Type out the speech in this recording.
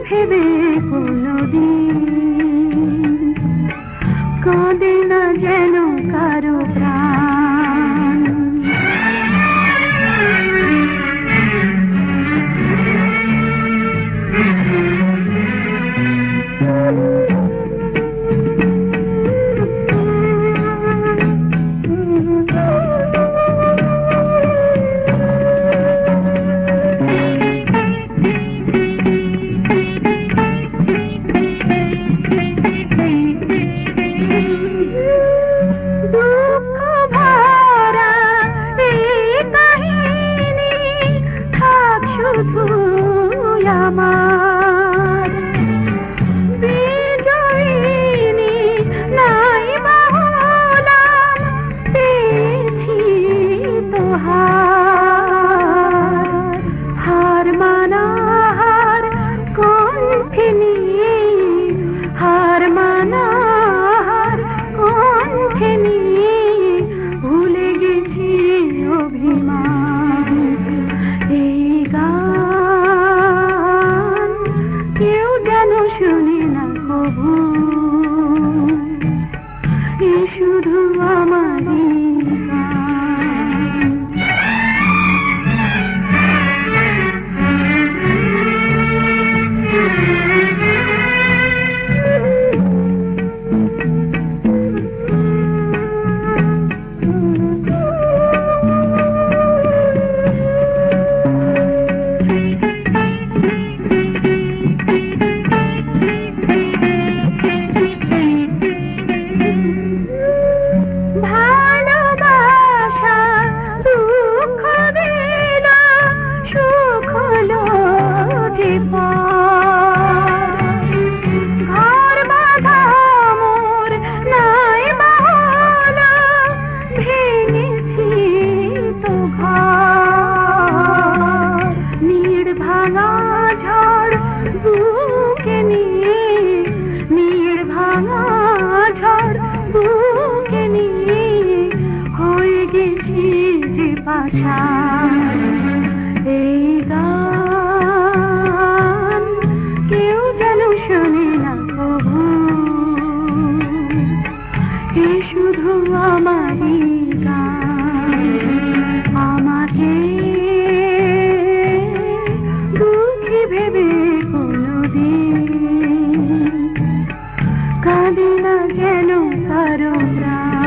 ভেবে কোনদিন কাঁদে না যেন কারো প্রাণ। আমার বিজয়িনী নাই বাহলাম পেয়েছি তো হার মানা হার কণ্ঠে নিয়ে হার মানা হার কণ্ঠে নিয়ে ভুলে গেছি অভিমান। এই গান কেউ যেন শুনে না কবু, এ শুধু আমারই গান। ঘর বাঁধা মোর নাই বাহলা ভেঙেছি তো ঘর। নীড় ভাঙা ঝড় বুকে নিয়ে নীড় ভাঙা ঝড় বুকে নিয়ে হয়ে গেছি যে পাষাণ। এই গান কেউ যেন শোনে না কবু, এ শুধু আমারই গান। আমাকে দুঃখী ভেবে কোনদিন কাঁদে না যেন কারো প্রাণ।